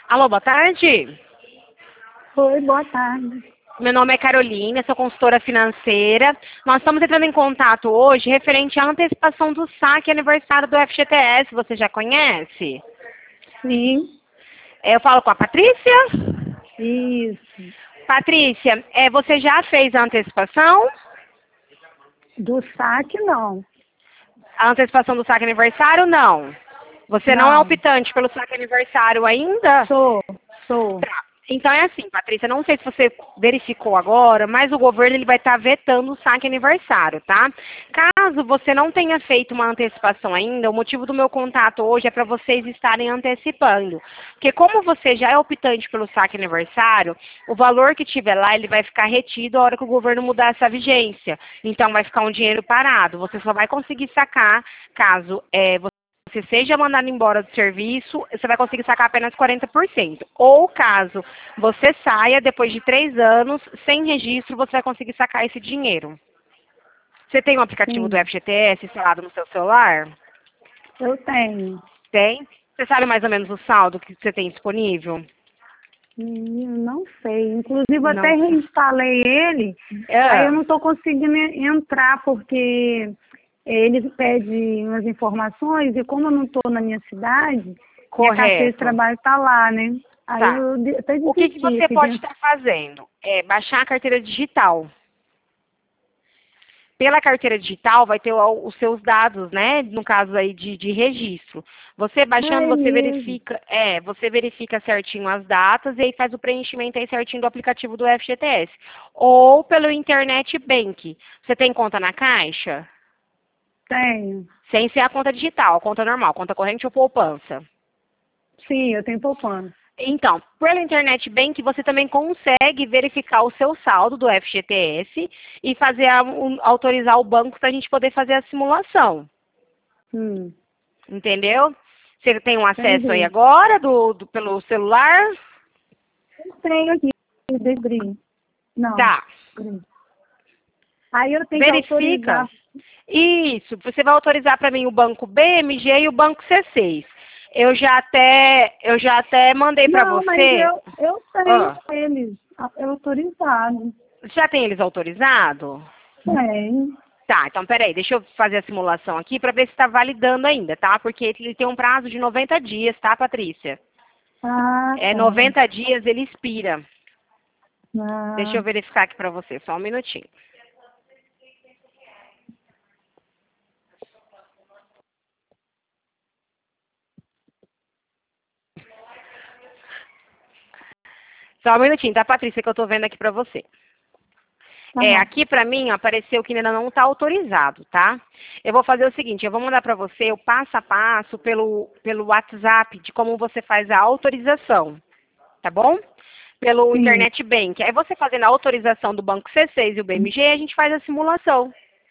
Alô, boa tarde. Oi, boa tarde. Meu nome é Carolina, sou consultora financeira. Nós estamos entrando em contato hoje referente à antecipação do saque aniversário do FGTS. Você já conhece? Sim, Eu falo com a Patrícia. isso. Patrícia, você já fez a antecipação? Do saque, não. A antecipação do saque aniversário, não. Você não é Não. optante pelo saque aniversário ainda? Sou. Tá. Então é assim, Patrícia, não sei se você verificou agora, mas o governo ele vai estar vetando o saque aniversário, tá? Caso você não tenha feito uma antecipação ainda, o motivo do meu contato hoje é para vocês estarem antecipando. Porque como você já é optante pelo saque aniversário, o valor que tiver lá, ele vai ficar retido a hora que o governo mudar essa vigência. Então vai ficar um dinheiro parado. Você só vai conseguir sacar caso você seja mandado embora do serviço, você vai conseguir sacar apenas 40%. Ou caso você saia depois de 3 anos, sem registro, você vai conseguir sacar esse dinheiro. Você tem um aplicativo do Sim, FGTS instalado no seu celular? eu tenho. Tem? Você sabe mais ou menos o saldo que você tem disponível? Não sei. Inclusive, eu até Não. reinstalei ele, aí eu É, não estou conseguindo entrar, porque ele pede umas informações, e como eu não estou na minha cidade, minha carteira de correto. trabalho está lá, né? Aí Tá. eu até O que desisti você aqui pode dentro. estar fazendo? É baixar a carteira digital. Pela carteira digital vai ter os seus dados, né? No caso aí de registro. Você baixando, É mesmo. você verifica certinho as datas e aí faz o preenchimento aí certinho do aplicativo do FGTS. Ou pelo Internet Bank. Você tem conta na Caixa? Tenho. Sem ser a conta digital, a conta normal, conta corrente ou poupança. Sim, eu tenho poupança. Então, pela Internet Bank, você também consegue verificar o seu saldo do FGTS e fazer autorizar o banco para a gente poder fazer a simulação. Hum, Entendeu? Você tem um acesso aí entendi. agora pelo celular? Eu tenho aqui, descobri. Não, Tá. descobri. Aí eu tenho que Verifica. autorizar. Isso. Você vai autorizar para mim o banco BMG e o banco C6. Eu já até mandei para Não, mas você. eu tenho Ó, eles autorizados. já tem eles autorizados? Tem. Tá, então peraí, deixa eu fazer a simulação aqui para ver se está validando ainda, tá? Porque ele tem um prazo de 90 dias, tá, Patrícia? Ah, É tá. 90 dias, ele expira. Deixa Ah, eu verificar aqui para você, só um minutinho. Só um minutinho, tá, Patrícia, que eu tô vendo aqui para você. tá bom. Aqui para mim apareceu que ainda não está autorizado, tá? Eu vou fazer o seguinte, eu vou mandar para você o passo a passo pelo WhatsApp de como você faz a autorização, tá bom? Pelo Sim. Internet Bank. Aí você fazendo a autorização do Banco C6 e o BMG, a gente faz a simulação.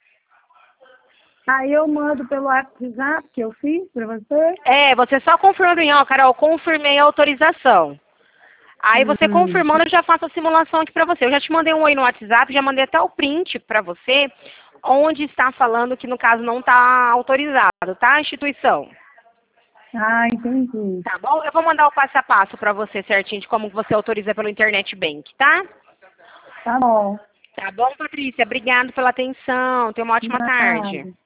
Aí eu mando pelo WhatsApp que eu fiz para você. Você só confirma para mim, ó, Carol, confirmei a autorização. Aí você confirmando, eu já faço a simulação aqui para você. Eu já te mandei um oi no WhatsApp, já mandei até o print para você, onde está falando que no caso não está autorizado, tá, instituição? Ah, entendi. Tá bom? Eu vou mandar o passo a passo para você certinho de como você autoriza pelo Internet Bank, tá? Tá bom. Tá bom, Patrícia? Obrigado pela atenção. Tenha uma ótima tarde. Nada.